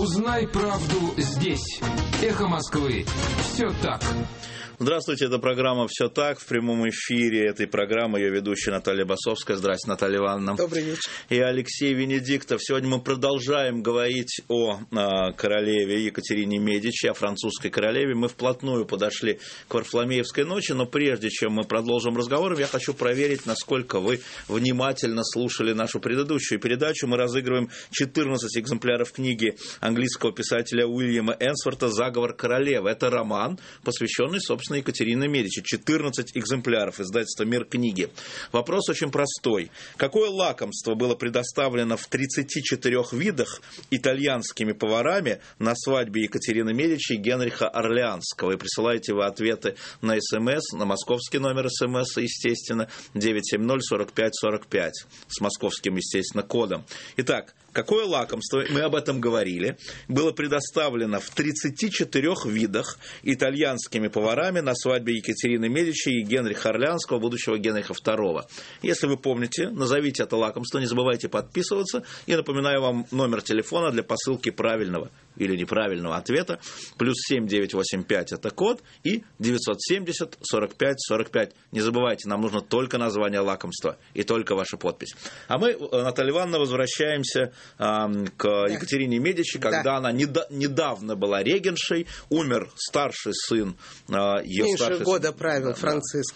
Узнай правду здесь. Эхо Москвы. Все так. Здравствуйте, это программа «Все так». В прямом эфире этой программы ее ведущая Наталья Басовская. Здравствуйте, Наталья Ивановна. Добрый вечер. И Алексей Венедиктов. Сегодня мы продолжаем говорить о королеве Екатерине Медичи, о французской королеве. Мы вплотную подошли к Варфоломеевской ночи, но прежде чем мы продолжим разговор, я хочу проверить, насколько вы внимательно слушали нашу предыдущую передачу. Мы разыгрываем 14 экземпляров книги английского писателя Уильяма Энсворта «Заговор королевы». Это роман, посвященный, собственно, Екатерине Медичи. 14 экземпляров, издательства «Мир книги». Вопрос очень простой. Какое лакомство было предоставлено в 34 видах итальянскими поварами на свадьбе Екатерины Медичи и Генриха Орлеанского? И присылаете вы ответы на СМС, на московский номер СМС, естественно, 970-45-45, с московским, естественно, кодом. Итак, какое лакомство, мы об этом говорили, было предоставлено в 34 видах итальянскими поварами на свадьбе Екатерины Медичи и Генриха Орлеанского, будущего Генриха II. Если вы помните, назовите это лакомство, не забывайте подписываться. И напоминаю вам номер телефона для посылки правильного или неправильного ответа. +7 985 это код и 970 45 45. Не забывайте, нам нужно только название лакомства и только ваша подпись. А мы, Наталья Ивановна, возвращаемся к Екатерине Медичи, когда она недавно была регеншей, умер старший сын ее. Меньше года правил Франциск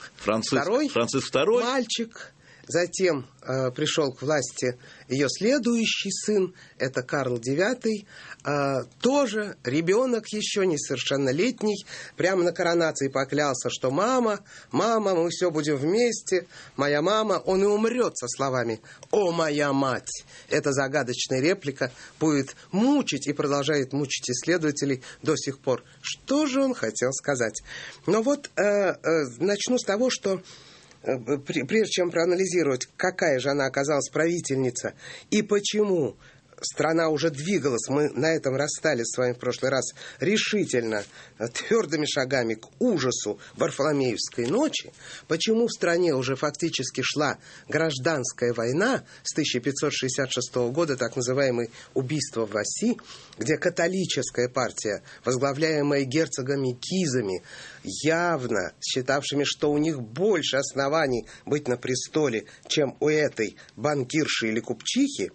II. Мальчик. Затем пришел к власти ее следующий сын, это Карл IX, тоже ребенок еще несовершеннолетний, прямо на коронации поклялся, что мама, мы все будем вместе, моя мама, он и умрет со словами «О, моя мать!». Эта загадочная реплика будет мучить и продолжает мучить исследователей до сих пор. Что же он хотел сказать? Но вот начну с того, что прежде чем проанализировать, какая же она оказалась правительница и почему страна уже двигалась, мы на этом расстались с вами в прошлый раз, решительно, твердыми шагами к ужасу Варфоломеевской ночи, почему в стране уже фактически шла гражданская война с 1566 года, так называемое убийство в Осси, где католическая партия, возглавляемая герцогами Гизами, явно считавшими, что у них больше оснований быть на престоле, чем у этой банкирши или купчихи,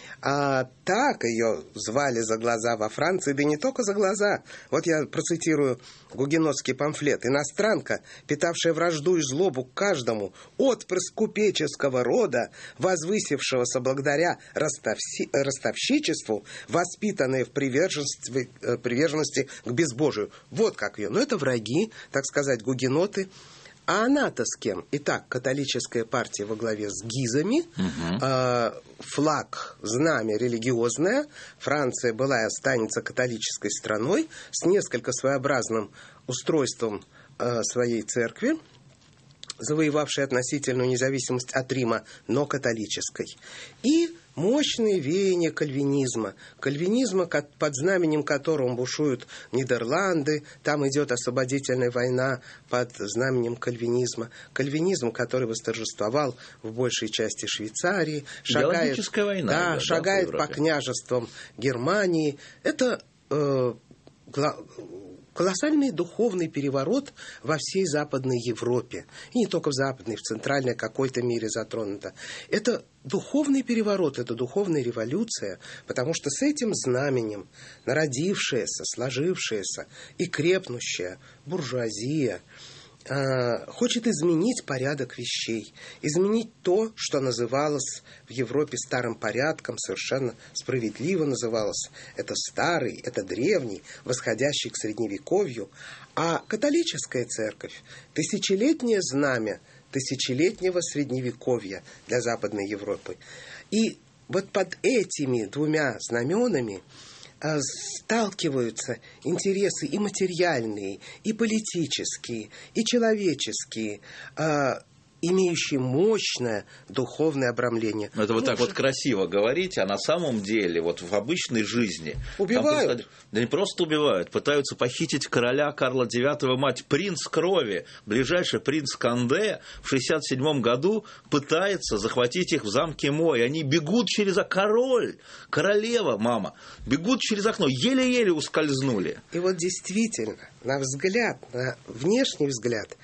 так ее звали за глаза во Франции, да и не только за глаза. Вот я процитирую гугенотский памфлет. «Иностранка, питавшая вражду и злобу к каждому, отпрыск купеческого рода, возвысившегося благодаря ростовщичеству, воспитанная в приверженности к безбожию». Вот как ее. Но это враги, так сказать, гугеноты. А она-то с кем? Итак, католическая партия во главе с Гизами, флаг, знамя религиозное. Франция была и останется католической страной с несколько своеобразным устройством своей церкви, завоевавшей относительную независимость от Рима, но католической. И мощные веяния кальвинизма, под знаменем которого бушуют Нидерланды, там идет освободительная война под знаменем кальвинизма. Кальвинизм, который восторжествовал в большей части Швейцарии, шагает по княжествам Германии. Это колоссальный духовный переворот во всей Западной Европе. И не только в Западной, в Центральной, какой-то мере затронуто. Это духовный переворот, это духовная революция, потому что с этим знаменем народившаяся, сложившаяся и крепнущая буржуазия хочет изменить порядок вещей, изменить то, что называлось в Европе старым порядком, совершенно справедливо называлось. Это старый, это древний, восходящий к Средневековью. А католическая церковь – тысячелетнее знамя тысячелетнего Средневековья для Западной Европы. И вот под этими двумя знаменами сталкиваются интересы и материальные, и политические, и человеческие, имеющий мощное духовное обрамление. Это вы так вот красиво говорите, а на самом деле вот в обычной жизни... Убивают. Да не просто убивают, пытаются похитить короля Карла IX, мать, принц крови, ближайший принц Канде в 1967 году пытается захватить их в замке Мо, и они бегут через король, королева, мама, бегут через окно, еле-еле ускользнули. И вот действительно, на взгляд, на внешний взгляд,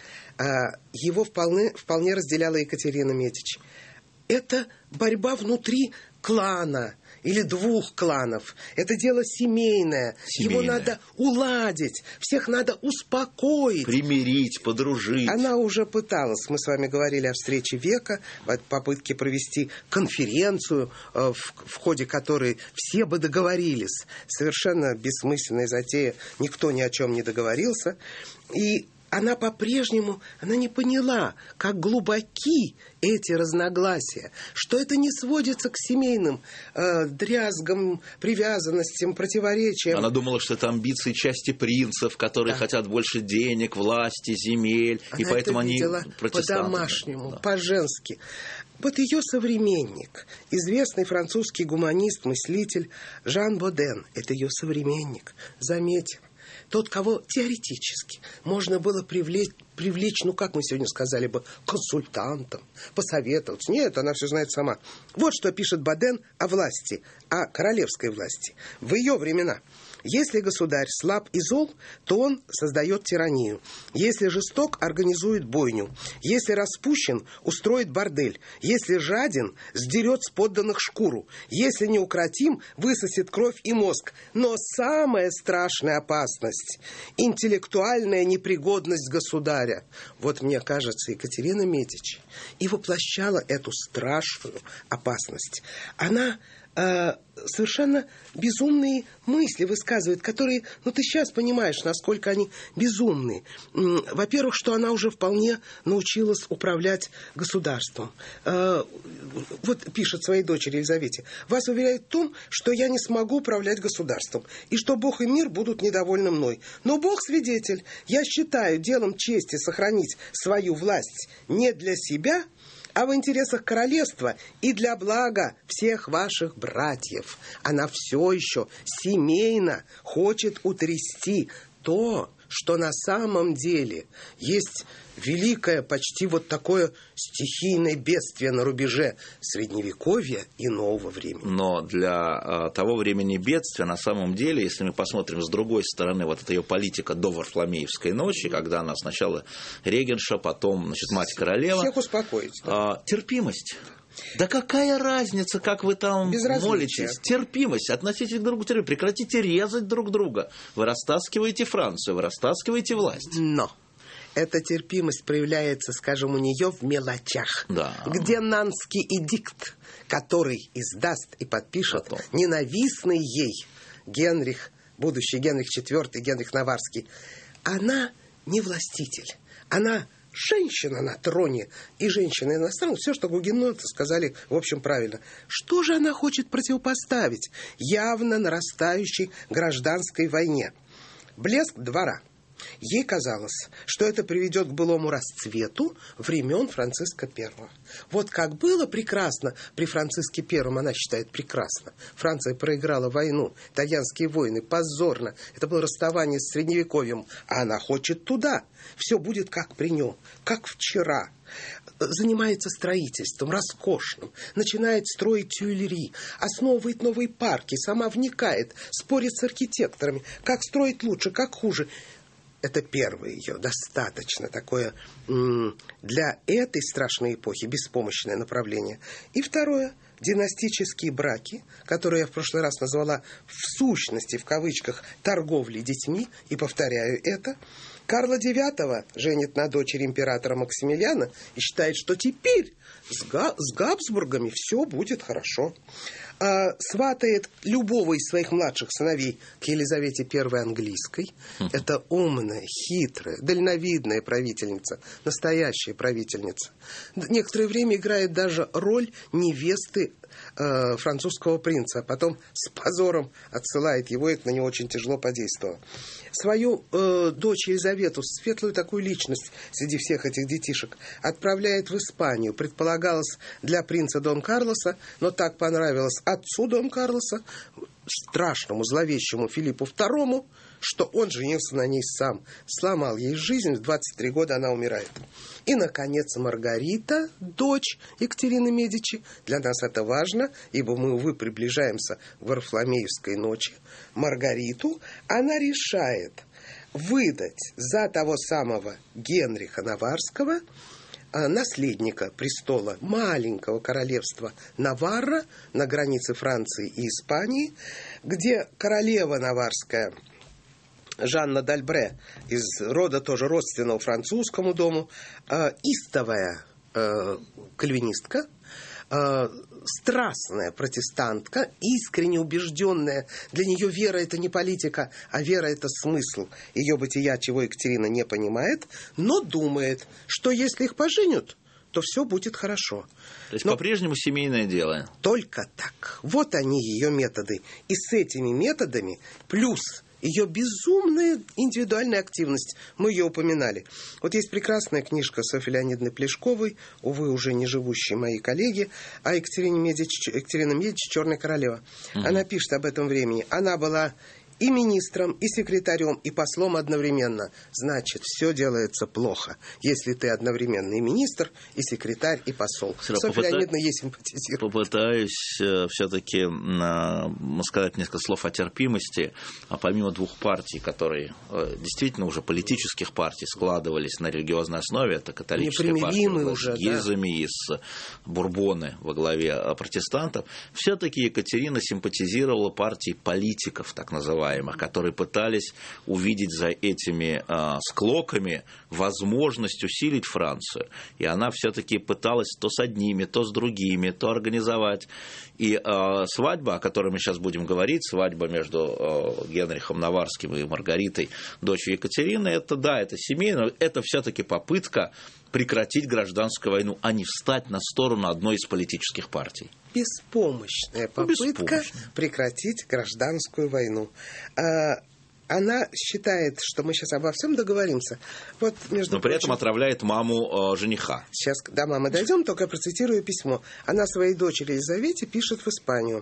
его вполне разделяла Екатерина Медичи. Это борьба внутри клана или двух кланов. Это дело семейное. Его надо уладить, всех надо успокоить. Примирить, подружить. Она уже пыталась, мы с вами говорили о встрече века, о попытке провести конференцию, в ходе которой все бы договорились. Совершенно бессмысленная затея, никто ни о чем не договорился. И она по-прежнему, она не поняла, как глубоки эти разногласия, что это не сводится к семейным дрязгам, привязанностям, противоречиям. Она думала, что это амбиции части принцев, которые хотят больше денег, власти, земель, она и поэтому они протестанты. По-домашнему, по-женски. Вот ее современник, известный французский гуманист, мыслитель Жан Боден, это ее современник, заметим. Тот, кого теоретически можно было привлечь, ну, как мы сегодня сказали бы, консультантом, посоветоваться. Нет, она все знает сама. Вот что пишет Боден о власти, о королевской власти. В ее времена. Если государь слаб и зол, то он создает тиранию. Если жесток, организует бойню. Если распущен, устроит бордель. Если жаден, сдерет с подданных шкуру. Если неукротим, высосет кровь и мозг. Но самая страшная опасность – интеллектуальная непригодность государя. Вот, мне кажется, Екатерина Медичи и воплощала эту страшную опасность. Она совершенно безумные мысли высказывает, которые, ну, ты сейчас понимаешь, насколько они безумные. Во-первых, что она уже вполне научилась управлять государством. Вот пишет своей дочери Елизавете: «Вас уверяют в том, что я не смогу управлять государством, и что Бог и мир будут недовольны мной. Но Бог свидетель, я считаю делом чести сохранить свою власть не для себя, а в интересах королевства и для блага всех ваших братьев. Она все еще семейно хочет утрясти то, что на самом деле есть великое, почти вот такое стихийное бедствие на рубеже Средневековья и нового времени». Но для того времени бедствия, на самом деле, если мы посмотрим с другой стороны, вот эта ее политика до Варфоломеевской ночи, когда она сначала регенша, потом, значит, мать-королева. Всех успокоить. Да. Терпимость. Да какая разница, как вы там молитесь? Терпимость, относитесь друг к другу, прекратите резать друг друга. Вы растаскиваете Францию, вы растаскиваете власть. Но эта терпимость проявляется, скажем, у нее в мелочах. Да. Где Нанский эдикт, который издаст и подпишет ненавистный ей Генрих, будущий Генрих IV, Генрих Наварский, она не властитель, она женщина на троне, и женщина иностранная, все, что гугеноты сказали, в общем, правильно. Что же она хочет противопоставить явно нарастающей гражданской войне? Блеск двора. Ей казалось, что это приведет к былому расцвету времен Франциска I. Вот как было прекрасно при Франциске I, она считает прекрасно. Франция проиграла войну, итальянские войны, позорно. Это было расставание с Средневековьем. А она хочет туда. Все будет как при нем, как вчера. Занимается строительством роскошным, начинает строить тюильри, основывает новые парки, сама вникает, спорит с архитекторами, как строить лучше, как хуже. Это первое ее, достаточно такое для этой страшной эпохи беспомощное направление. И второе, династические браки, которые я в прошлый раз назвала в сущности, в кавычках, торговлей детьми, и повторяю это. Карла IX женит на дочери императора Максимилиана и считает, что теперь с Габсбургами все будет хорошо. Сватает любого из своих младших сыновей к Елизавете I английской. Это умная, хитрая, дальновидная правительница, настоящая правительница. Некоторое время играет даже роль невесты французского принца, а потом с позором отсылает его, это на него очень тяжело подействовало. Свою дочь Елизавету, светлую такую личность среди всех этих детишек, отправляет в Испанию. Предполагалось для принца Дон Карлоса, но так понравилось отцу Дон Карлоса, страшному, зловещему Филиппу II, что он женился на ней сам, сломал ей жизнь, в 23 года она умирает. И, наконец, Маргарита, дочь Екатерины Медичи, для нас это важно, ибо мы, увы, приближаемся к Варфоломеевской ночи, Маргариту, она решает выдать за того самого Генриха Наварского, наследника престола маленького королевства Наварра на границе Франции и Испании, где королева наварская Жанна д'Альбре, из рода тоже родственного французскому дому, истовая кальвинистка, страстная протестантка, искренне убежденная. Для нее вера – это не политика, а вера – это смысл ее бытия, чего Екатерина не понимает, но думает, что если их поженят, то все будет хорошо. То есть по-прежнему семейное дело. Только так. Вот они, ее методы. И с этими методами плюс ее безумная индивидуальная активность. Мы ее упоминали. Вот есть прекрасная книжка Софьи Леонидовны Плешковой, увы, уже не живущие мои коллеги, о Екатерина Медичи «Черная королева». Она пишет об этом времени. Она была и министром, и секретарем, и послом одновременно. Значит, все делается плохо, если ты одновременно и министр, и секретарь, и посол. Софья Леонидовна ей симпатизирует. Попытаюсь все-таки сказать несколько слов о терпимости. А помимо двух партий, которые действительно уже политических партий складывались на религиозной основе, это католическая партия с Гизами и с Бурбоны во главе протестантов, все-таки Екатерина симпатизировала партии политиков, так называемых, которые пытались увидеть за этими склоками возможность усилить Францию. И она все-таки пыталась то с одними, то с другими, то организовать. И свадьба, о которой мы сейчас будем говорить, свадьба между Генрихом Наварским и Маргаритой, дочерью Екатерины, это да, это семейно, это все-таки попытка прекратить гражданскую войну, а не встать на сторону одной из политических партий. Беспомощная попытка прекратить гражданскую войну. Она считает, что мы сейчас обо всем договоримся. Вот, но при этом отравляет маму жениха. Сейчас до мамы дойдем, только я процитирую письмо. Она своей дочери Елизавете пишет в Испанию.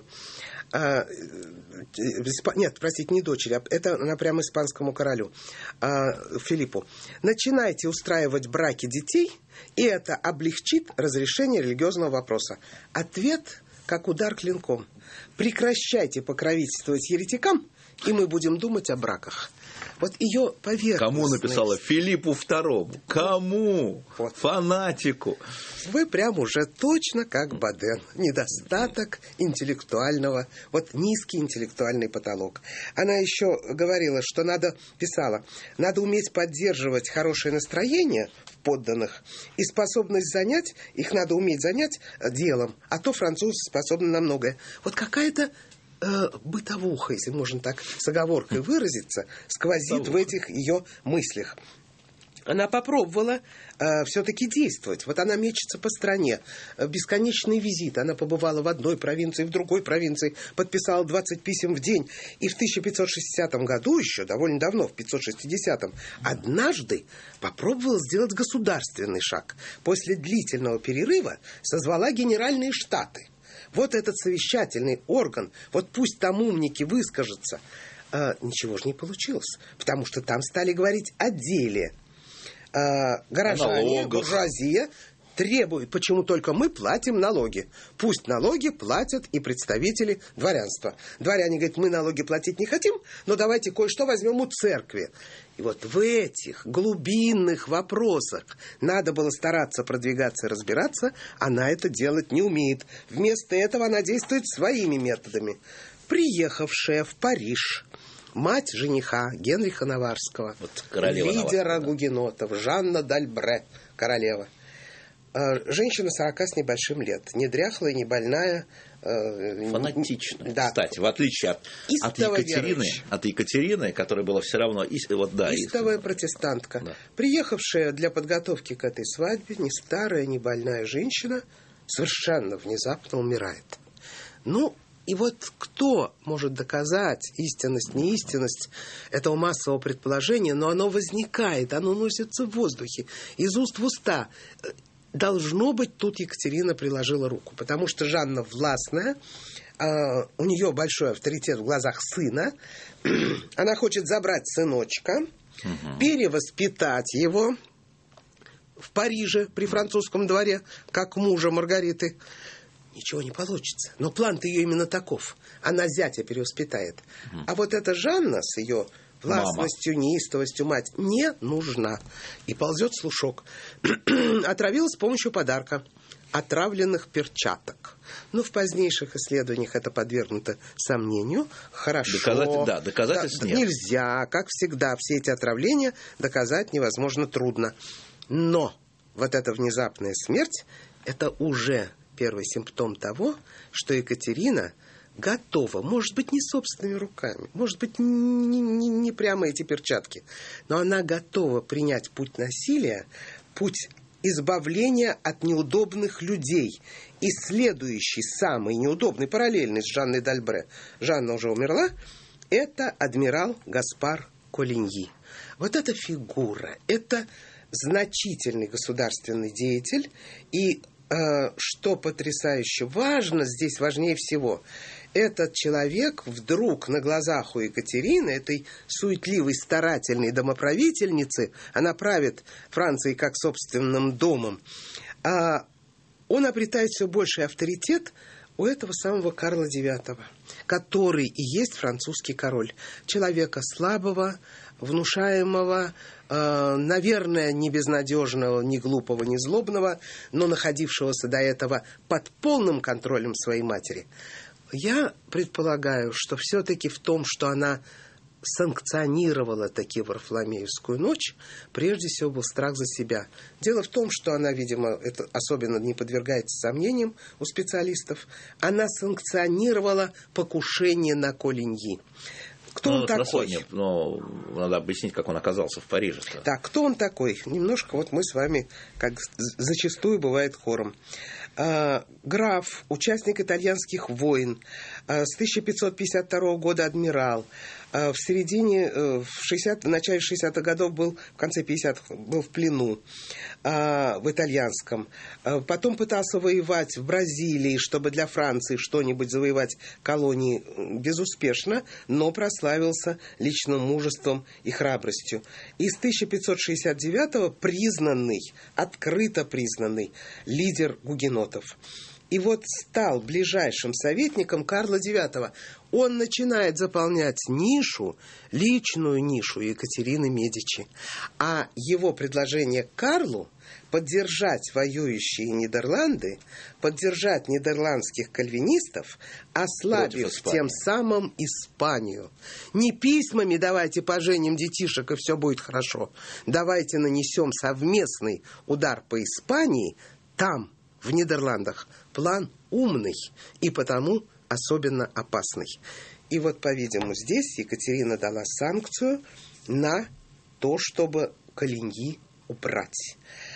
Нет, простите, не дочери, это она прямо испанскому королю Филиппу. Начинайте устраивать браки детей, и это облегчит разрешение религиозного вопроса. Ответ как удар клинком. Прекращайте покровительствовать еретикам, и мы будем думать о браках. Вот ее поверхностность. Кому написала? Филиппу II. Кому? Вот. Фанатику. Вы прям уже точно как Баден. Недостаток интеллектуального, вот низкий интеллектуальный потолок. Она еще говорила, что писала, надо уметь поддерживать хорошее настроение в подданных, и способность занять, их надо уметь занять делом, а то французы способны на многое. Вот какая-то бытовуха, если можно так с оговоркой выразиться, сквозит в этих ее мыслях. Она попробовала все-таки действовать. Вот она мечется по стране. Бесконечный визит. Она побывала в одной провинции, в другой провинции, подписала 20 писем в день. И в 1560 году, еще довольно давно, в 560-м, однажды попробовала сделать государственный шаг. После длительного перерыва созвала Генеральные Штаты. Вот этот совещательный орган, вот пусть там умники выскажутся. Ничего же не получилось, потому что там стали говорить о деле. Горожане, буржуазия требуют, почему только мы платим налоги. Пусть налоги платят и представители дворянства. Дворяне говорят, мы налоги платить не хотим, но давайте кое-что возьмем у церкви. И вот в этих глубинных вопросах надо было стараться продвигаться и разбираться, она это делать не умеет. Вместо этого она действует своими методами. Приехавшая в Париж мать жениха Генриха Наварского, вот лидера гугенотов, Жанна д'Альбре, королева. Женщина 40 с небольшим лет, не дряхлая, не больная. Фанатичная, да. Кстати, в отличие от Екатерины, которая была все равно истовая протестантка. Да. Приехавшая для подготовки к этой свадьбе, не старая, не больная женщина, совершенно внезапно умирает. Ну, и вот кто может доказать истинность, неистинность этого массового предположения, но оно возникает, оно носится в воздухе, из уст в уста. Должно быть, тут Екатерина приложила руку, потому что Жанна властная, у нее большой авторитет в глазах сына, она хочет забрать сыночка, перевоспитать его в Париже при французском дворе, как мужа Маргариты. Ничего не получится. Но план-то ее именно таков. Она зятя перевоспитает. А вот эта Жанна с ее властностью, неистовостью мать не нужна. И ползет слушок. Отравила с помощью подарка. Отравленных перчаток. Но в позднейших исследованиях это подвергнуто сомнению. Хорошо. Доказательств нет. Нельзя. Как всегда, все эти отравления доказать невозможно, трудно. Но вот эта внезапная смерть, это уже первый симптом того, что Екатерина готова, может быть, не собственными руками, может быть, не прямо эти перчатки, но она готова принять путь насилия, путь избавления от неудобных людей. И следующий, самый неудобный, параллельный с Жанной д'Альбре, Жанна уже умерла, это адмирал Гаспар Колиньи. Вот эта фигура, это значительный государственный деятель, и что потрясающе важно, здесь важнее всего, этот человек вдруг на глазах у Екатерины, этой суетливой, старательной домоправительницы, она правит Францией как собственным домом, он обретает все больший авторитет у этого самого Карла IX, который и есть французский король. Человека слабого, внушаемого, наверное, не безнадежного, не глупого, не злобного, но находившегося до этого под полным контролем своей матери. Я предполагаю, что все-таки в том, что она санкционировала таки Варфоломеевскую ночь, прежде всего был страх за себя. Дело в том, что она, видимо, это особенно не подвергается сомнениям у специалистов, она санкционировала покушение на Колиньи. Кто он такой? Надо объяснить, как он оказался в Париже. Так, кто он такой? Немножко вот мы с вами, как зачастую бывает, хором. Граф, участник итальянских войн, с 1552 года адмирал, в начале 60-х годов был, в конце 50-х был в плену в итальянском. Потом пытался воевать в Бразилии, чтобы для Франции что-нибудь завоевать колонии, безуспешно, но прославился личным мужеством и храбростью. И с 1569-го открыто признанный лидер гугенотов. И вот стал ближайшим советником Карла IX. Он начинает заполнять личную нишу Екатерины Медичи. А его предложение Карлу поддержать воюющие Нидерланды, поддержать нидерландских кальвинистов, ослабив тем самым Испанию. Не письмами «давайте поженим детишек, и все будет хорошо». Давайте нанесем совместный удар по Испании там, в Нидерландах. План умный и потому особенно опасный. И вот, по-видимому, здесь Екатерина дала санкцию на то, чтобы Колиньи убрать.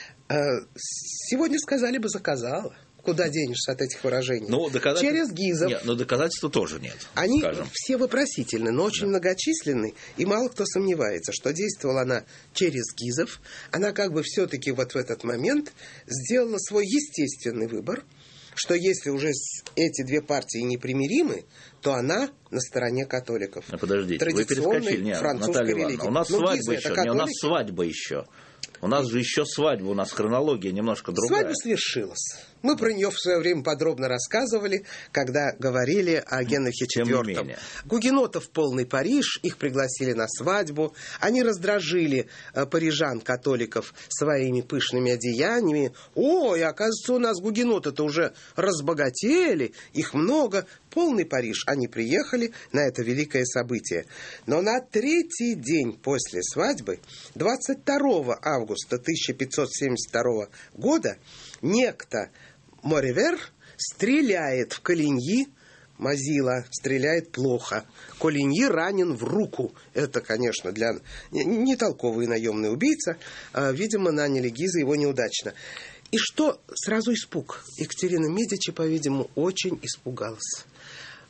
Сегодня сказали бы «заказала». Куда денешься от этих выражений? Через Гизов. Нет, но доказательства тоже нет. Они скажем. все вопросительны, но очень многочисленны, и мало кто сомневается, что действовала она через Гизов. Она как бы все-таки вот в этот момент сделала свой естественный выбор, что если уже эти две партии непримиримы, то она на стороне католиков. Подождите, вы перескочили. Французской религии. У нас свадьба еще. У нас же еще свадьба, у нас хронология немножко другая. Свадьба свершилась. Мы про нее в свое время подробно рассказывали, когда говорили о Генрихе IV. Гугенотов полный Париж, их пригласили на свадьбу. Они раздражили парижан-католиков своими пышными одеяниями. Ой, оказывается, у нас гугеноты-то уже разбогатели, их много. Полный Париж. Они приехали на это великое событие. Но на третий день после свадьбы, 22 августа 1572 года, некто Моревер стреляет в Колиньи. Мазила стреляет плохо. Колиньи ранен в руку. Это, конечно, для не толковый наемный убийца. Видимо, наняли Гиза его неудачно. И что? Сразу испуг. Екатерина Медичи, по-видимому, очень испугалась.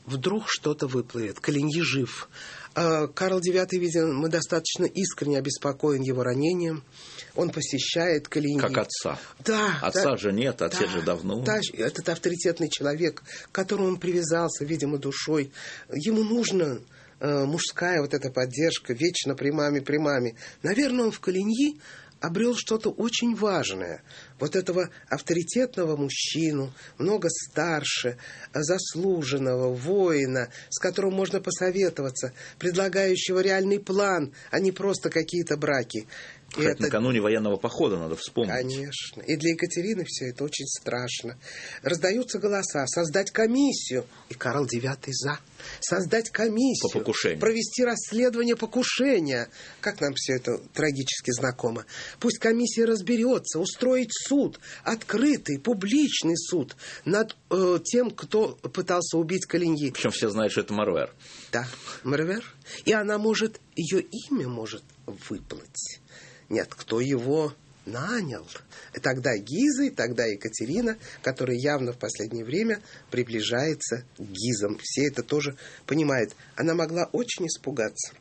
вдруг что-то выплывет. Калиньи жив. Карл IX, видимо, достаточно искренне обеспокоен его ранением. Он посещает Калиньи. Как отца. Да. Отца же нет, отец же давно. Да, этот авторитетный человек, к которому он привязался, видимо, душой. Ему нужна мужская вот эта поддержка, вечно при маме. Наверное, он в Калиньи обрел что-то очень важное. Вот этого авторитетного мужчину, много старше, заслуженного воина, с которым можно посоветоваться, предлагающего реальный план, а не просто какие-то браки. Кстати, накануне военного похода надо вспомнить. Конечно. И для Екатерины все это очень страшно. Раздаются голоса. Создать комиссию. И Карл IX за. Создать комиссию. По покушению. Провести расследование покушения. Как нам все это трагически знакомо. Пусть комиссия разберется. Устроить суд. Открытый, публичный суд. Над тем, кто пытался убить Калиньи. Причем все знают, что это Морвер. Да, Морвер. И она может, ее имя может выплыть. Нет, кто его нанял? Тогда Гиза, и тогда Екатерина, которая явно в последнее время приближается к Гизам. Все это тоже понимают. Она могла очень испугаться.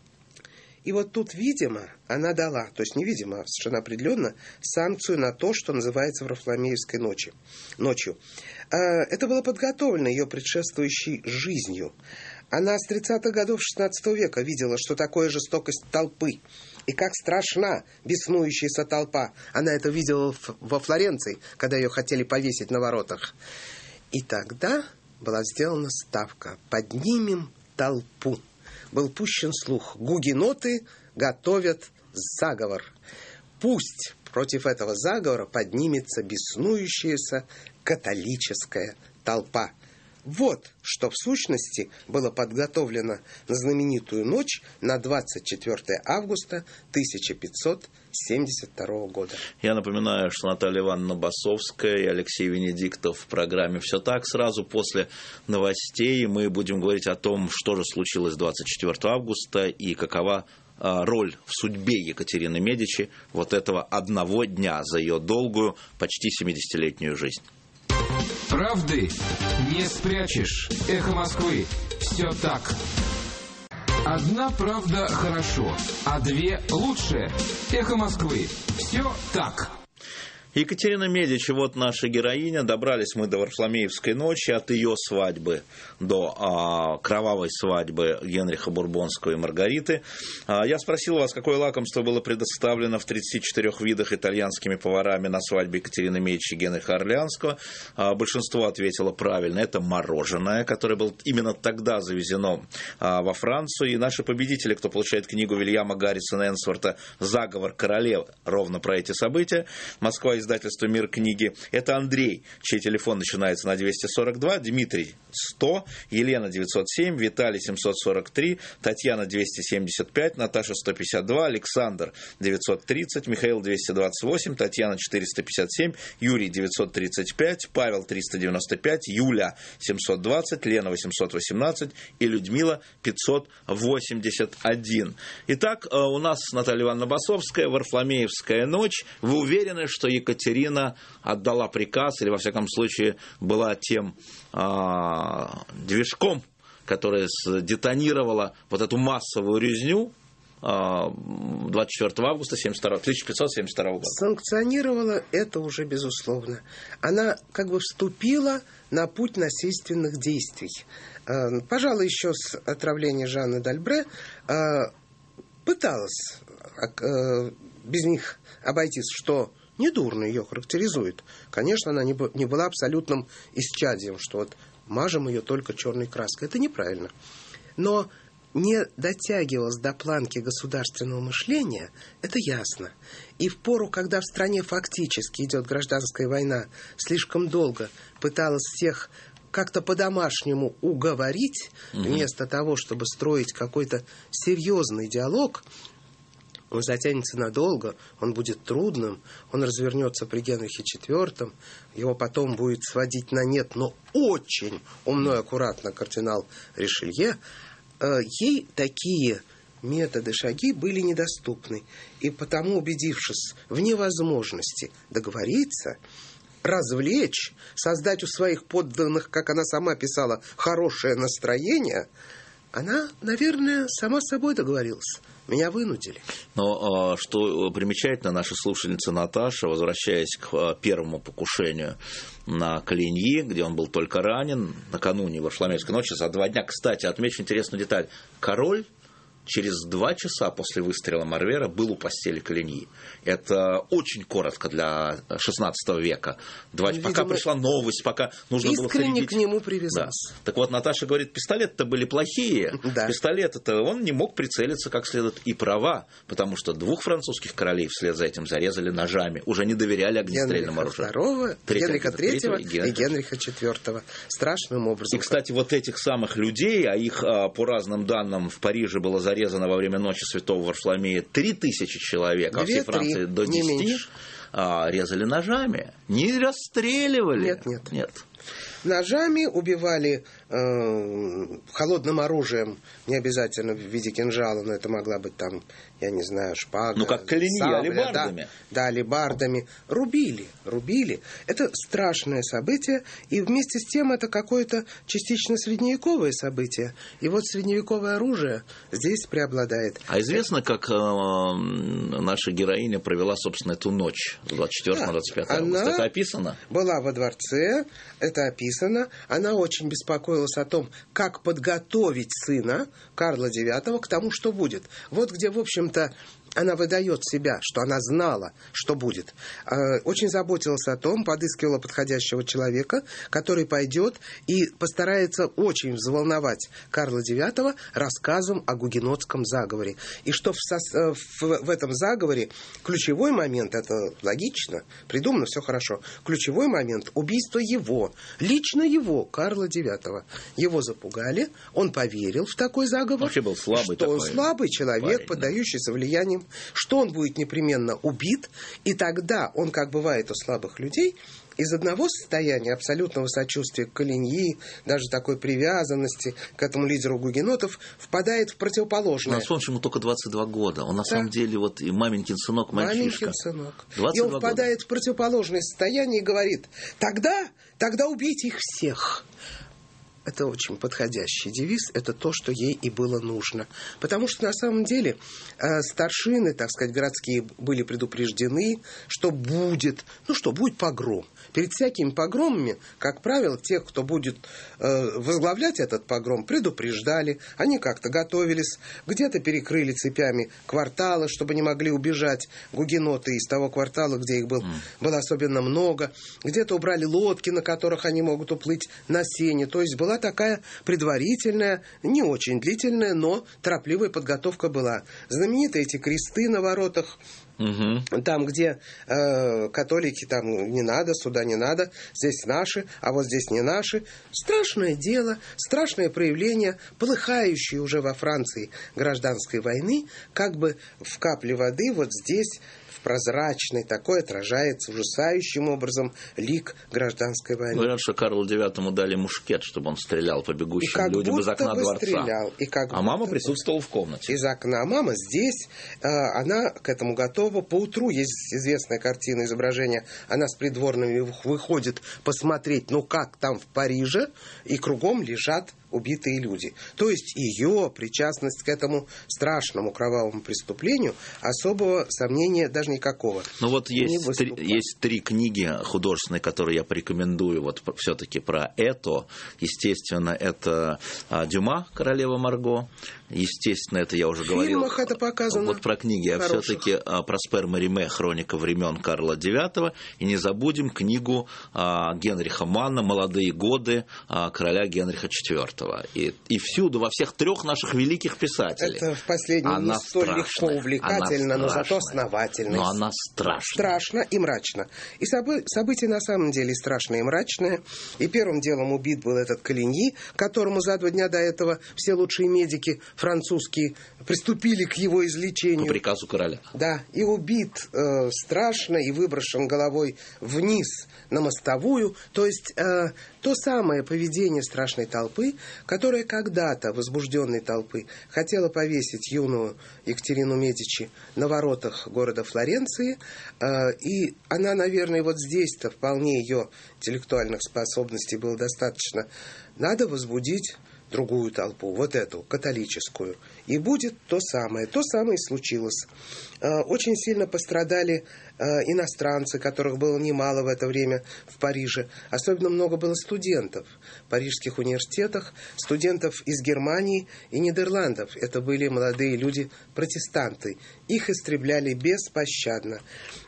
И вот тут, видимо, она дала, то есть невидимо, а совершенно определенно, санкцию на то, что называется Варфоломеевской ночью. Это было подготовлено ее предшествующей жизнью. Она с 30-х годов XVI века видела, что такое жестокость толпы. И как страшна беснующаяся толпа. Она это видела во Флоренции, когда ее хотели повесить на воротах. И тогда была сделана ставка. Поднимем толпу. Был пущен слух. Гугеноты готовят заговор. Пусть против этого заговора поднимется беснующаяся католическая толпа. Вот что в сущности было подготовлено на знаменитую ночь на 24 августа 1572 года. Я напоминаю, что Наталья Ивановна Басовская и Алексей Венедиктов в программе «Все так». Сразу после новостей мы будем говорить о том, что же случилось 24 августа и какова роль в судьбе Екатерины Медичи вот этого одного дня за ее долгую, почти 70-летнюю жизнь. Правды не спрячешь. Эхо Москвы. Все так. Одна правда хорошо, а две лучше. Эхо Москвы. Все так. Екатерина Медичи, вот наша героиня. Добрались мы до Варфоломеевской ночи, от ее свадьбы до кровавой свадьбы Генриха Бурбонского и Маргариты. Я спросил вас, какое лакомство было предоставлено в 34 видах итальянскими поварами на свадьбе Екатерины Медичи и Генриха Орлеанского. Большинство ответило правильно. Это мороженое, которое было именно тогда завезено во Францию. И наши победители, кто получает книгу Вильяма Гаррисона Энсворта «Заговор королевы», ровно про эти события. Москва, издательство «Мир книги». Это Андрей, чей телефон начинается на 242, Дмитрий 100, Елена 907, Виталий 743, Татьяна 275, Наташа 152, Александр 930, Михаил 228, Татьяна 457, Юрий 935, Павел 395, Юля 720, Лена 818 и Людмила 581. Итак, у нас Наталья Ивановна Басовская, Варфоломеевская ночь. Вы уверены, что Екатерина отдала приказ, или, во всяком случае, была тем движком, который детонировала вот эту массовую резню 24 августа 1572 года? Санкционировала это уже безусловно. Она как бы вступила на путь насильственных действий. Пожалуй, еще с отравления Жанны д'Альбре пыталась без них обойтись, что недурно ее характеризует. Конечно, она не была абсолютным исчадием, что вот мажем ее только черной краской. Это неправильно. Но не дотягивалась до планки государственного мышления, это ясно. И в пору, когда в стране фактически идет гражданская война, слишком долго пыталась всех как-то по-домашнему уговорить, вместо того, чтобы строить какой-то серьезный диалог. Он затянется надолго, он будет трудным, он развернется при Генрихе IV, его потом будет сводить на нет, но очень умно и аккуратно кардинал Ришелье. Ей такие методы, шаги были недоступны. И потому, убедившись в невозможности договориться, развлечь, создать у своих подданных, как она сама писала, хорошее настроение, она, наверное, сама с собой договорилась. Меня вынудили. Но что примечательно, наша слушательница Наташа, возвращаясь к первому покушению на Коligny, где он был только ранен, накануне Варфоломеевской ночи, за 2 дня, кстати, отмечу интересную деталь, король через 2 часа после выстрела Морвера был у постели Коligny. Это очень коротко для XVI века. Пока пришла новость, пока нужно было следить. Искренне к нему привязался. Да. Так вот, Наташа говорит, пистолеты-то были плохие. Да. Пистолеты-то он не мог прицелиться как следует. И права, потому что 2 французских королей вслед за этим зарезали ножами. Уже не доверяли огнестрельному оружию. Генриха II и Генриха IV. Страшным образом. И, кстати, вот этих самых людей, а их по разным данным в Париже было зарезано во время ночи Святого Варфоломея 3000 человек, а всей Франции до 10, резали ножами. Не расстреливали. Нет. Ножами убивали холодным оружием, не обязательно в виде кинжала, но это могла быть там, я не знаю, шпага. Ну, как Коligny, алебардами. Да, алебардами. Рубили. Это страшное событие, и вместе с тем это какое-то частично средневековое событие. И вот средневековое оружие здесь преобладает. А известно, как наша героиня провела, собственно, эту ночь 24-25 августа? Это описано? Была во дворце, это описано. Она очень беспокоилась о том, как подготовить сына Карла IX к тому, что будет. Вот где, в общем-то, она выдает себя, что она знала, что будет. Очень заботилась о том, подыскивала подходящего человека, который пойдет и постарается очень взволновать Карла IX рассказом о гугенотском заговоре. И что в этом заговоре ключевой момент, это логично, придумано, все хорошо, ключевой момент – убийство его, лично его, Карла IX. Его запугали, он поверил в такой заговор. Вообще был слабый что такой он слабый человек, парень, поддающийся влиянием, что он будет непременно убит, и тогда он, как бывает у слабых людей, из одного состояния абсолютного сочувствия к Коligny, даже такой привязанности к этому лидеру гугенотов, впадает в противоположное. Но вспомнишь, ему только 22 года. Он на самом деле вот и маменькин сынок, мальчишка. Маменькин сынок. И он впадает в противоположное состояние и говорит, тогда убейте их всех. Это очень подходящий девиз, это то, что ей и было нужно. Потому что, на самом деле, старшины, так сказать, городские были предупреждены, что будет погром. Перед всякими погромами, как правило, тех, кто будет возглавлять этот погром, предупреждали. Они как-то готовились, где-то перекрыли цепями кварталы, чтобы не могли убежать гугеноты из того квартала, где их было особенно много. Где-то убрали лодки, на которых они могут уплыть на сене. То есть была такая предварительная, не очень длительная, но торопливая подготовка была. Знаменитые эти кресты на воротах, там, где католики, там не надо, сюда не надо, здесь наши, а вот здесь не наши. Страшное дело, страшное проявление полыхающей уже во Франции гражданской войны, как бы в капле воды вот здесь прозрачный, такой отражается ужасающим образом лик гражданской войны. Говорят, что Карлу IX дали мушкет, чтобы он стрелял по бегущим людям из окна дворца. Стрелял, а мама присутствовала в комнате. Из окна. Мама здесь, она к этому готова. Поутру есть известная картина, изображение. Она с придворными выходит посмотреть, как там в Париже, и кругом лежат убитые люди. То есть ее причастность к этому страшному кровавому преступлению особого сомнения даже никакого. Ну вот есть 3 книги художественные, которые я порекомендую вот все-таки про это. Естественно, это Дюма «Королева Марго». Естественно, это я уже говорил. В фильмах это показано. Вот про книги, а все-таки Проспер Мериме «Хроника времен Карла IX». И не забудем книгу Генриха Манна «Молодые годы короля Генриха IV». И всюду, во всех 3 наших великих писателей. Это в последнем не столь легко увлекательно, но зато основательно. Но она страшная. Страшно и мрачно. И события на самом деле страшные и мрачные. И первым делом убит был этот Коligny, которому за 2 дня до этого все лучшие медики французские приступили к его излечению. По приказу короля. Да, и убит страшно, и выброшен головой вниз на мостовую. То есть то самое поведение страшной толпы, которая когда-то, возбужденной толпы, хотела повесить юную Екатерину Медичи на воротах города Флоренции. И она, наверное, вот здесь-то вполне ее интеллектуальных способностей было достаточно. Надо возбудить другую толпу, вот эту, католическую. И будет то самое. То самое и случилось. Очень сильно пострадали иностранцы, которых было немало в это время в Париже. Особенно много было студентов в парижских университетах, студентов из Германии и Нидерландов. Это были молодые люди, протестанты. Их истребляли беспощадно.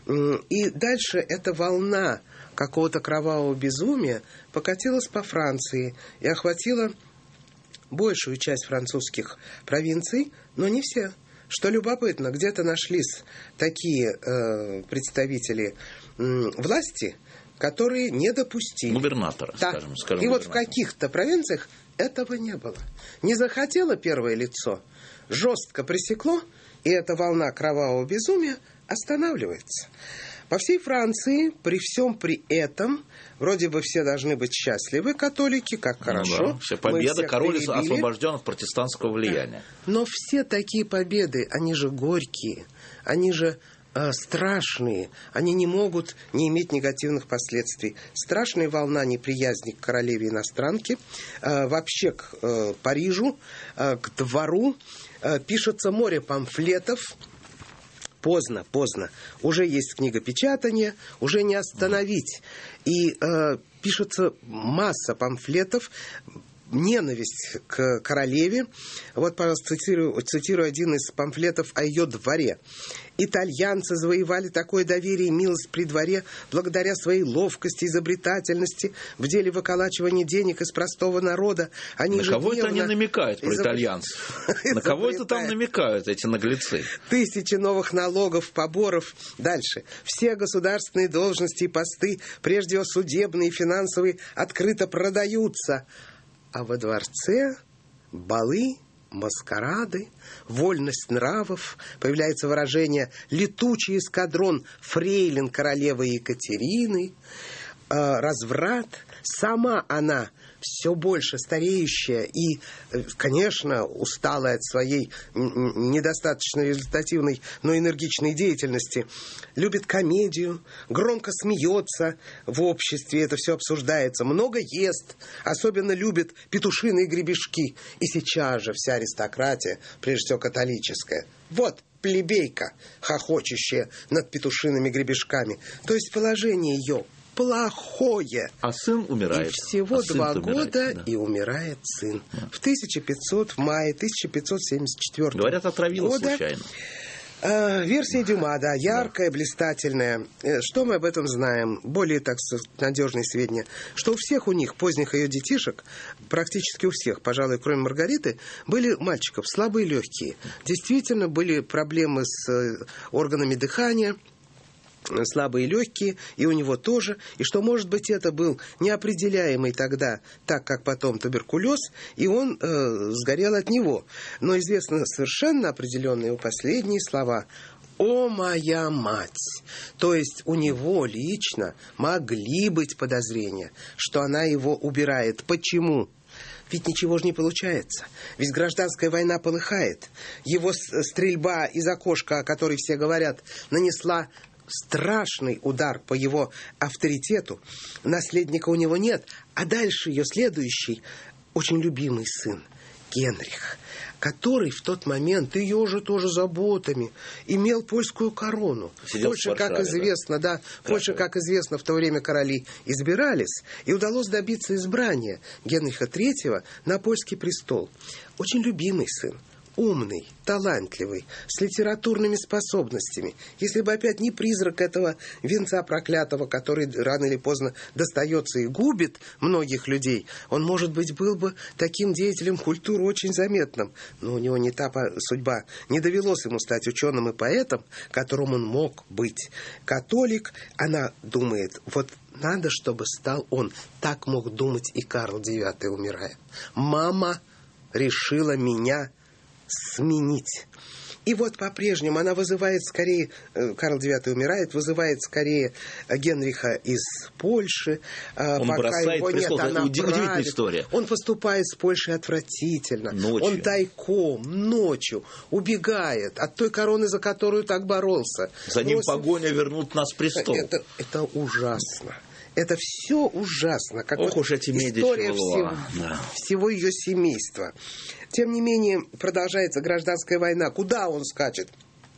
И дальше эта волна какого-то кровавого безумия покатилась по Франции и охватила большую часть французских провинций, но не все. Что любопытно, где-то нашлись такие представители власти, которые не допустили. Губернатора, да. скажем. И вот в каких-то провинциях этого не было. Не захотело первое лицо, жестко пресекло, и эта волна кровавого безумия останавливается. По всей Франции, при всем при этом, вроде бы все должны быть счастливы, католики, как хорошо. Да, все победы, король освобожден от протестантского влияния. Но все такие победы, они же горькие, они же страшные, они не могут не иметь негативных последствий. Страшная волна неприязни к королеве-иностранке, вообще к Парижу, к двору. Пишется море памфлетов. Поздно. Уже есть книгопечатание, уже не остановить. И пишется масса памфлетов, ненависть к королеве. Вот, пожалуйста, цитирую один из памфлетов о ее дворе. «Итальянцы завоевали такое доверие и милость при дворе благодаря своей ловкости, изобретательности в деле выколачивания денег из простого народа. Они на кого это они намекают про итальянцев? На кого это там намекают эти наглецы? Тысячи новых налогов, поборов». Дальше. «Все государственные должности и посты, прежде всего судебные и финансовые, открыто продаются». А во дворце балы, маскарады, вольность нравов, появляется выражение «летучий эскадрон фрейлин королевы Екатерины», разврат, сама она все больше стареющая и, конечно, усталая от своей недостаточно результативной, но энергичной деятельности, любит комедию, громко смеется в обществе, это все обсуждается, много ест, особенно любит петушиные гребешки. И сейчас же вся аристократия, прежде всего католическая, вот плебейка, хохочущая над петушиными гребешками. То есть положение ее плохое. А сын умирает. И всего 2 года, да. И умирает сын. Да. В мае 1574 Говорят, отравилась случайно. Версия Дюма, да, яркая, блистательная. Что мы об этом знаем? Более, так сказать, надежные сведения. Что у всех у них, поздних ее детишек, практически у всех, пожалуй, кроме Маргариты, были мальчиков слабые, легкие. Действительно, были проблемы с органами дыхания, слабые легкие, и у него тоже, и что, может быть, это был неопределяемый тогда, так как потом туберкулез, и он сгорел от него. Но известно совершенно определенные его последние слова: «О, моя мать!» То есть у него лично могли быть подозрения, что она его убирает. Почему? Ведь ничего же не получается. Ведь гражданская война полыхает. Его стрельба из окошка, о которой все говорят, нанесла страшный удар по его авторитету. Наследника у него нет. А дальше ее следующий, очень любимый сын, Генрих, который в тот момент ее же тоже заботами имел польскую корону. Польша, как известно, да, Польша, как известно, в то время короли избирались, и удалось добиться избрания Генриха III на польский престол. Очень любимый сын. Умный, талантливый, с литературными способностями. Если бы опять не призрак этого венца проклятого, который рано или поздно достается и губит многих людей, он, может быть, был бы таким деятелем культуры очень заметным. Но у него не та судьба. Не довелось ему стать ученым и поэтом, которым он мог быть. Католик, она думает, вот надо, чтобы стал он. Так мог думать и Карл IX, умирая. Мама решила меня сменить. И вот по-прежнему она вызывает скорее, Карл IX умирает, вызывает скорее Генриха из Польши. Он пока бросает его престол. нет, она удивительная правит. история. Он поступает с Польшей отвратительно. Ночью. Он тайком, ночью убегает от той короны, за которую так боролся. За ним погоня вернут нас престол. Это ужасно. Это все ужасно. Как ох уж эти Медичи, история всего ее семейства. Тем не менее, продолжается гражданская война. Куда он скачет?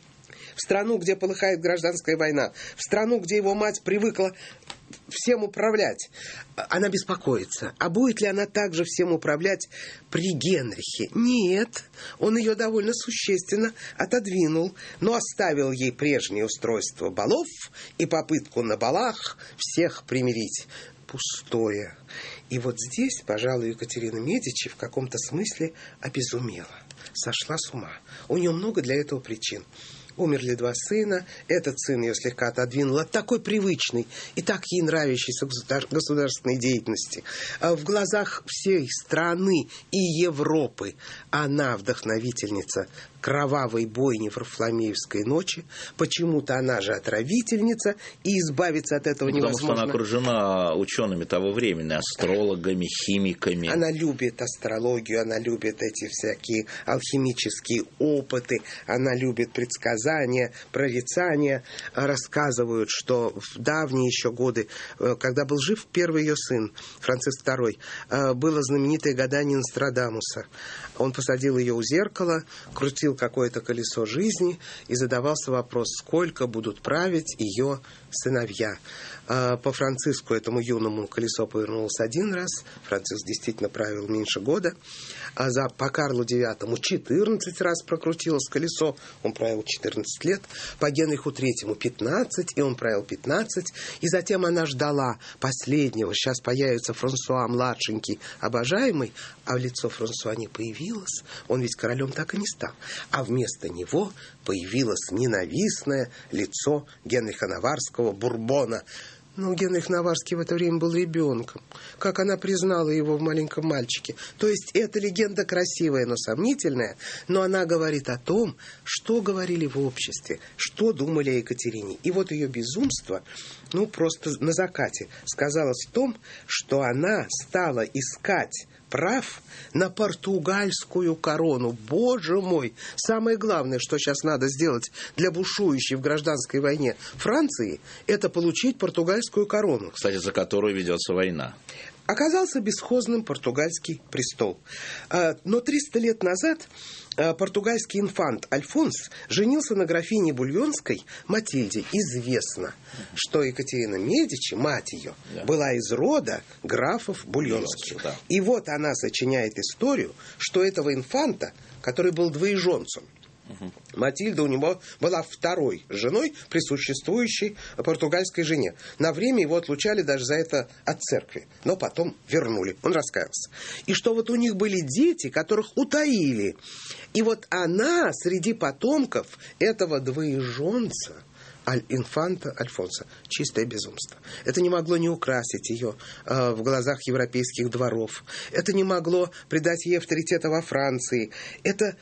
В страну, где полыхает гражданская война. В страну, где его мать привыкла всем управлять. Она беспокоится. А будет ли она также всем управлять при Генрихе? Нет. Он ее довольно существенно отодвинул, но оставил ей прежнее устройство балов и попытку на балах всех примирить. Пустое. И вот здесь, пожалуй, Екатерина Медичи в каком-то смысле обезумела. Сошла с ума. У нее много для этого причин. Умерли 2 сына, этот сын ее слегка отодвинул от такой привычной и так ей нравящейся государственной деятельности. В глазах всей страны и Европы она вдохновительница кровавой бойни Варфоломеевской ночи. Почему-то она же отравительница, и избавиться от этого невозможно. Потому что она окружена учеными того времени, астрологами, химиками. Она любит астрологию, она любит эти всякие алхимические опыты, она любит предсказания, прорицания. Рассказывают, что в давние еще годы, когда был жив первый ее сын, Франциск II, было знаменитое гадание Нострадамуса. Он посадил ее у зеркала, крутил какое-то колесо жизни и задавался вопрос, сколько будут править ее сыновья. По Франциску, этому юному, колесо повернулось 1 раз. Франциск действительно правил меньше года. По Карлу IX 14 раз прокрутилось колесо. Он правил 14 лет. По Генриху III 15, и он правил 15. И затем она ждала последнего. Сейчас появится Франсуа младшенький, обожаемый. А в лицо Франсуа не появилось. Он ведь королем так и не стал. А вместо него появилось ненавистное лицо Генриха Наварского, Бурбона. Но Генрих Наварский в это время был ребенком. Как она признала его в маленьком мальчике. То есть эта легенда красивая, но сомнительная, но она говорит о том, что говорили в обществе, что думали о Екатерине. И вот ее безумство, просто на закате, сказалось в том, что она стала искать прав на португальскую корону. Боже мой! Самое главное, что сейчас надо сделать для бушующей в гражданской войне Франции, это получить португальскую корону. Кстати, за которую ведется война. Оказался бесхозным португальский престол. Но 300 лет назад португальский инфант Альфонс женился на графине Бульонской Матильде. Известно, что Екатерина Медичи, мать ее, была из рода графов Бульонских. Да. И вот она сочиняет историю, что этого инфанта, который был двоеженцем, Матильда у него была 2-й женой при существующей португальской жене. На время его отлучали даже за это от церкви, но потом вернули. Он раскаялся. И что вот у них были дети, которых утаили. И вот она среди потомков этого двоеженца, инфанта Альфонса. Чистое безумство. Это не могло не украсить ее в глазах европейских дворов. Это не могло придать ей авторитета во Франции. Это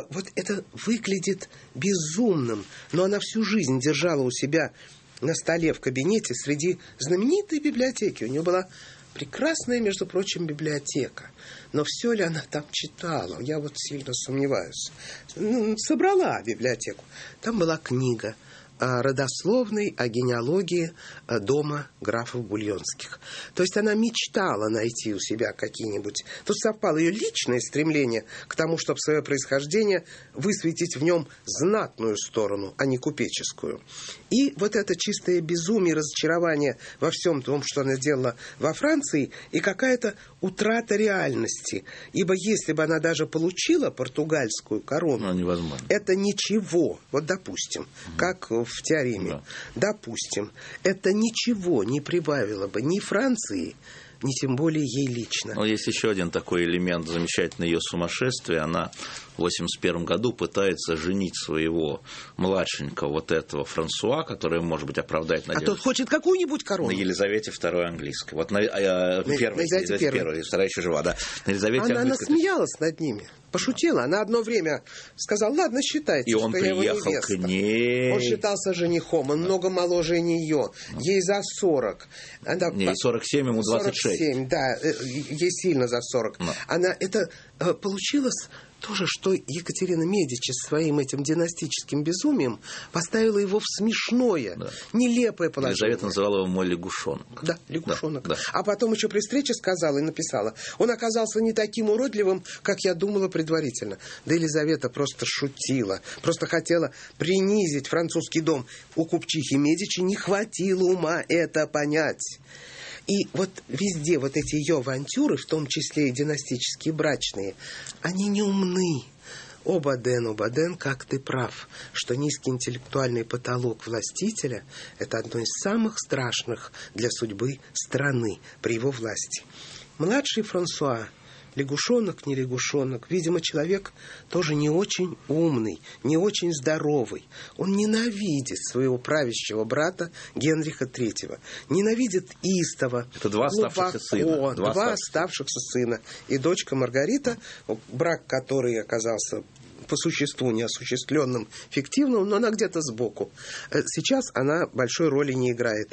выглядит безумным. Но она всю жизнь держала у себя на столе в кабинете среди знаменитой библиотеки. У нее была прекрасная, между прочим, библиотека. Но все ли она там читала? Я сильно сомневаюсь. Собрала библиотеку. Там была книга родословной, о генеалогии дома графов Бульонских. То есть она мечтала найти у себя какие-нибудь... Тут совпало ее личное стремление к тому, чтобы свое происхождение высветить в нем знатную сторону, а не купеческую. И вот это чистое безумие, разочарование во всем том, что она делала во Франции, и какая-то утрата реальности. Ибо если бы она даже получила португальскую корону, невозможно. Это ничего. Вот допустим, как в теореме. Да. Допустим, это ничего не прибавило бы ни Франции, ни тем более ей лично. Но есть еще один такой элемент замечательный ее сумасшествия. Она в 1981 году пытается женить своего младшенького этого Франсуа, который, может быть, оправдает надежду. А тот хочет какую-нибудь корону. На Елизавете II английской. Первой, Елизавета I, вторая еще жива, да. На Елизавете она смеялась над ними. Пошутила. Она одно время сказала, ладно, считайте, что я его невеста. И он приехал к ней. Он считался женихом, он много моложе нее. Ей за 40. Ей 47, ему 26. 47, да, ей сильно за 40. Но. Это получилось тоже, что Екатерина Медичи своим этим династическим безумием поставила его в смешное, нелепое положение. Елизавета называла его мой лягушонок. Да, лягушонок. Да. А потом еще при встрече сказала и написала, он оказался не таким уродливым, как я думала предварительно. Да Елизавета просто шутила, просто хотела принизить французский дом. У купчихи Медичи не хватило ума это понять. И вот везде вот эти ее авантюры, в том числе и династические брачные, они не умны. О, Баден, как ты прав, что низкий интеллектуальный потолок властителя – это одно из самых страшных для судьбы страны при его власти. Младший Франсуа, лягушонок, не лягушонок, видимо, человек тоже не очень умный, не очень здоровый. Он ненавидит своего правящего брата Генриха III. Ненавидит истово. Это два оставшихся сына. Два оставшихся сына. И дочка Маргарита, брак которой оказался по существу неосуществленным, фиктивным, но она где-то сбоку. Сейчас она большой роли не играет.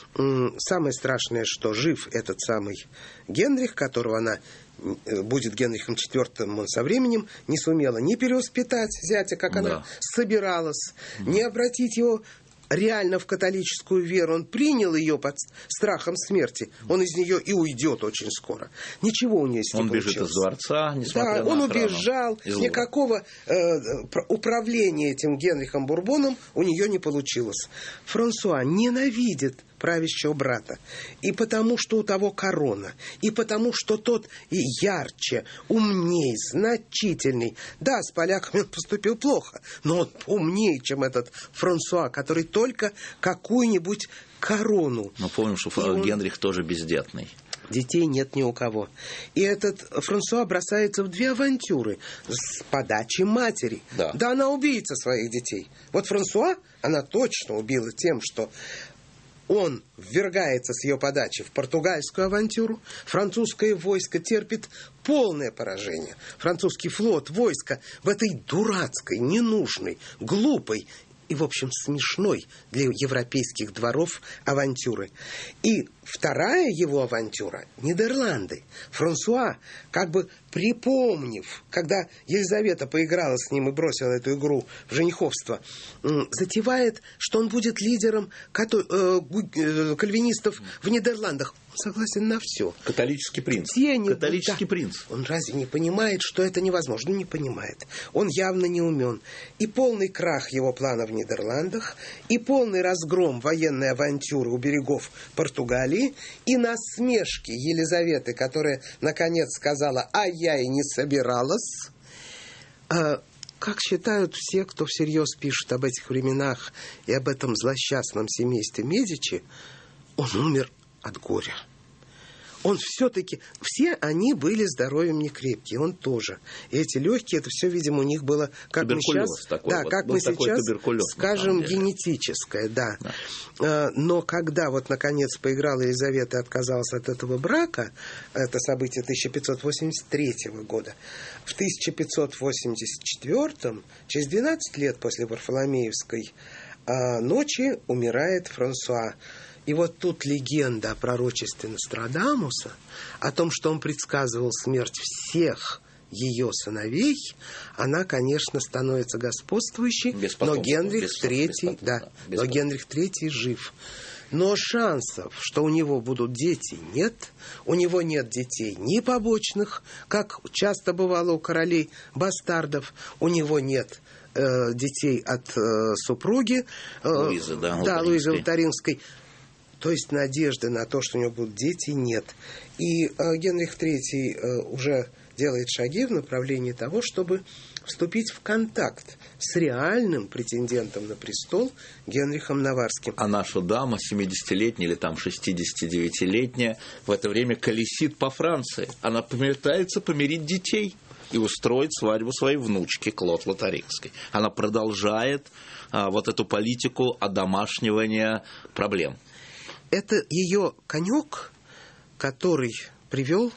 Самое страшное, что жив этот самый Генрих, которого она будет Генрихом IV, он со временем не сумела ни перевоспитать зятя, как она собиралась, не обратить его реально в католическую веру. Он принял ее под страхом смерти. Он из нее и уйдет очень скоро. Ничего у нее не получилось. Он бежит из дворца, несмотря на он убежал. Никакого управления этим Генрихом Бурбоном у нее не получилось. Франсуа ненавидит правящего брата. И потому, что у того корона. И потому, что тот и ярче, умней, значительный. Да, с поляками он поступил плохо, но он умнее, чем этот Франсуа, который только какую-нибудь корону. Но помним, что Генрих тоже бездетный. Детей нет ни у кого. И этот Франсуа бросается в две авантюры с подачи матери. Да, она убийца своих детей. Вот Франсуа, она точно убила тем, что он ввергается с ее подачи в португальскую авантюру. Французское войско терпит полное поражение. Французский флот, войско в этой дурацкой, ненужной, глупой и, в общем, смешной для европейских дворов авантюры. И вторая его авантюра – Нидерланды. Франсуа, как бы припомнив, когда Елизавета поиграла с ним и бросила эту игру в жениховство, затевает, что он будет лидером кальвинистов в Нидерландах. Он согласен на все. Католический принц. Католический принц. Он разве не понимает, что это невозможно? Не понимает. Он явно не умен. И полный крах его плана в Нидерландах, и полный разгром военной авантюры у берегов Португалии, и насмешки Елизаветы, которая наконец сказала: «А я и не собиралась». Как считают все, кто всерьез пишет об этих временах и об этом злосчастном семействе Медичи, он умер от горя. Он все-таки... Все они были здоровьем не крепкие, он тоже. И эти легкие, это все, видимо, у них было, как мы сейчас... как мы сейчас скажем, генетическое, да. Но когда вот, наконец, поиграла Елизавета и отказалась от этого брака, это событие 1583 года, в 1584, через 12 лет после Варфоломеевской ночи, умирает Франсуа. И вот тут легенда о пророчестве Нострадамуса, о том, что он предсказывал смерть всех ее сыновей, она, конечно, становится господствующей, но Генрих III жив. Но шансов, что у него будут дети, нет. У него нет детей ни побочных, как часто бывало у королей бастардов. У него нет детей от супруги Луизы Лотаринской. То есть надежды на то, что у него будут дети, нет. И Генрих III уже делает шаги в направлении того, чтобы вступить в контакт с реальным претендентом на престол Генрихом Наварским. А наша дама, 70-летняя или там 69-летняя, в это время колесит по Франции. Она пытается помирить детей и устроить свадьбу своей внучки Клод Лотарингской. Она продолжает вот эту политику одомашнивания проблем. Это ее конек, который привел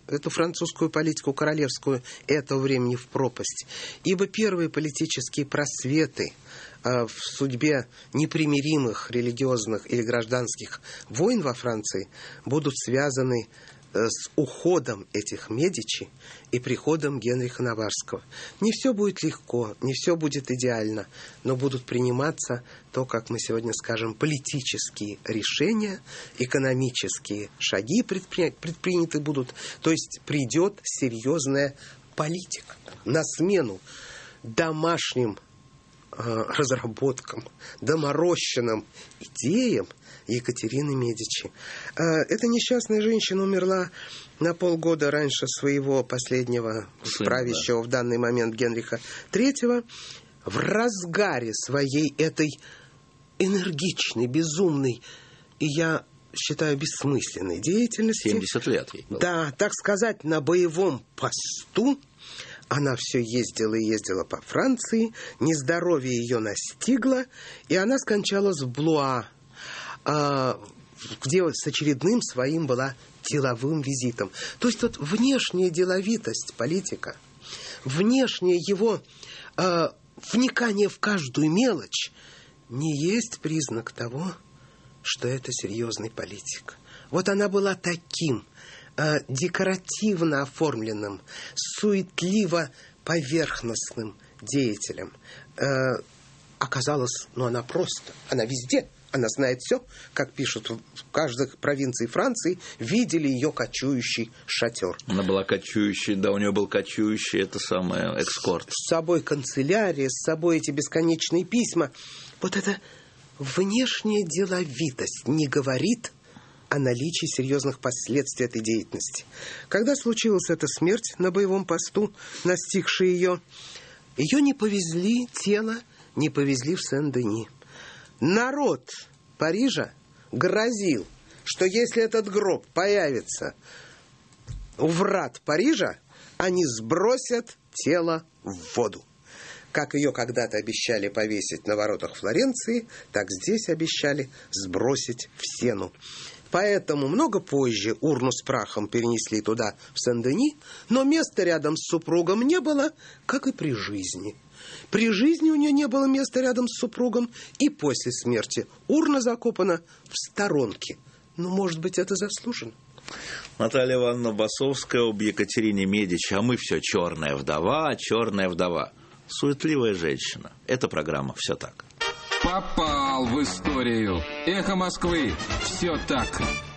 эту французскую политику королевскую этого времени в пропасть. Ибо первые политические просветы в судьбе непримиримых религиозных или гражданских войн во Франции будут связаны с уходом этих Медичи и приходом Генриха Наварского. Не все будет легко, не все будет идеально, но будут приниматься то, как мы сегодня скажем, политические решения, экономические шаги предприняты будут, то есть придет серьезная политика на смену домашним разработкам, доморощенным идеям Екатерины Медичи. Эта несчастная женщина умерла на полгода раньше своего последнего правящего в данный момент Генриха III в разгаре своей этой энергичной, безумной и, я считаю, бессмысленной деятельности. 70 лет ей было. Да, так сказать, на боевом посту. Она все ездила и ездила по Франции, нездоровье ее настигло, и она скончалась в Блуа, где с очередным своим была деловым визитом. То есть вот внешняя деловитость политика, внешнее его вникание в каждую мелочь не есть признак того, что это серьезный политик. Вот она была таким декоративно оформленным, суетливо поверхностным деятелем. Оказалось, она просто, она везде, она знает все, как пишут в каждой провинции Франции, видели ее кочующий шатер. Она была кочующей, да, у нее был кочующий, это самое, эскорт. С собой канцелярия, с собой эти бесконечные письма. Вот эта внешняя деловитость не говорит о наличии серьезных последствий этой деятельности. Когда случилась эта смерть на боевом посту, настигшая ее не повезли, тело не повезли в Сен-Дени. Народ Парижа грозил, что если этот гроб появится у врат Парижа, они сбросят тело в воду. Как ее когда-то обещали повесить на воротах Флоренции, так здесь обещали сбросить в Сену. Поэтому много позже урну с прахом перенесли туда, в Сен-Дени, но места рядом с супругом не было, как и при жизни. При жизни у нее не было места рядом с супругом, и после смерти урна закопана в сторонке. Может быть, это заслуженно. Наталья Ивановна Басовская об Екатерине Медичи. А мы все черная вдова, черная вдова. Суетливая женщина. Эта программа «Все так». Попал в историю. Эхо Москвы. Все так.